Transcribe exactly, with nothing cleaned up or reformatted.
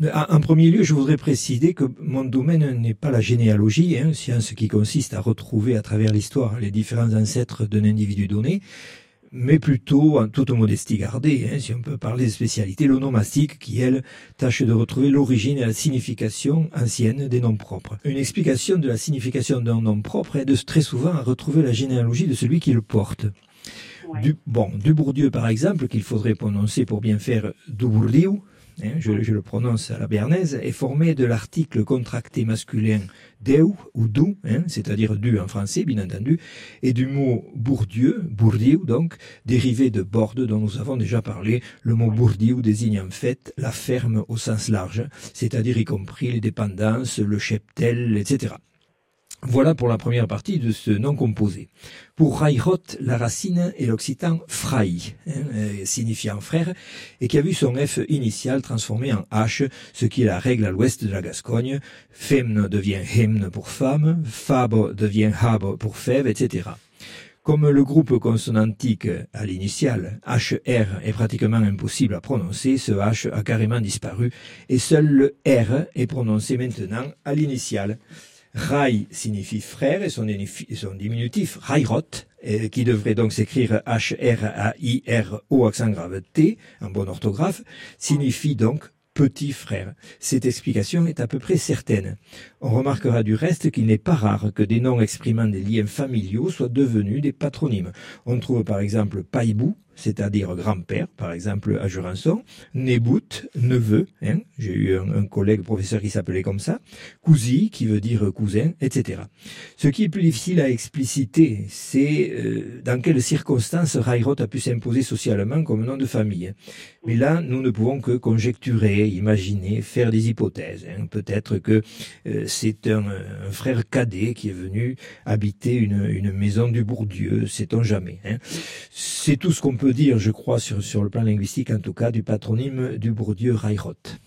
En premier lieu, je voudrais préciser que mon domaine n'est pas la généalogie, hein, science qui consiste à retrouver à travers l'histoire les différents ancêtres d'un individu donné, mais plutôt, en toute modestie gardée, hein, si on peut parler de spécialité, l'onomastique qui, elle, tâche de retrouver l'origine et la signification ancienne des noms propres. Une explication de la signification d'un nom propre aide très souvent à retrouver la généalogie de celui qui le porte. Ouais. Du, bon, du Bourdieu, par exemple, qu'il faudrait prononcer pour bien faire du Bourdieu, hein, je, je le prononce à la béarnaise, est formé de l'article contracté masculin deu ou du, hein, c'est-à-dire du en français, bien entendu, et du mot Bourdieu, Bourdieu donc, dérivé de borde dont nous avons déjà parlé. Le mot Bourdieu désigne en fait la ferme au sens large, c'est-à-dire y compris les dépendances, le cheptel, et cetera. Voilà pour la première partie de ce nom composé. Pour Rairot, la racine est l'occitan frai, hein, signifiant frère, et qui a vu son F initial transformé en H, ce qui est la règle à l'ouest de la Gascogne. Femne devient hemne pour femme, fab devient hab pour fève, et cetera. Comme le groupe consonantique à l'initiale H R est pratiquement impossible à prononcer, ce H a carrément disparu, et seul le R est prononcé maintenant à l'initiale. Rai signifie frère et son, son diminutif Rairot, qui devrait donc s'écrire H R A I R O accent grave T, en bonne orthographe, signifie donc petit frère. Cette explication est à peu près certaine. On remarquera du reste qu'il n'est pas rare que des noms exprimant des liens familiaux soient devenus des patronymes. On trouve par exemple Paibou, c'est-à-dire grand-père, par exemple à Jurançon, Nebout, neveu, hein, j'ai eu un, un collègue professeur qui s'appelait comme ça, Cousi, qui veut dire cousin, et cetera. Ce qui est plus difficile à expliciter, c'est euh, dans quelles circonstances Rairot a pu s'imposer socialement comme nom de famille. Mais là, nous ne pouvons que conjecturer, imaginer, faire des hypothèses. Hein. Peut-être que euh, c'est un, un frère cadet qui est venu habiter une, une maison du Bourdieu, sait-on jamais. Hein. C'est tout ce qu'on peut dire, je crois, sur, sur le plan linguistique, en tout cas, du patronyme du Bourdieu Rairot.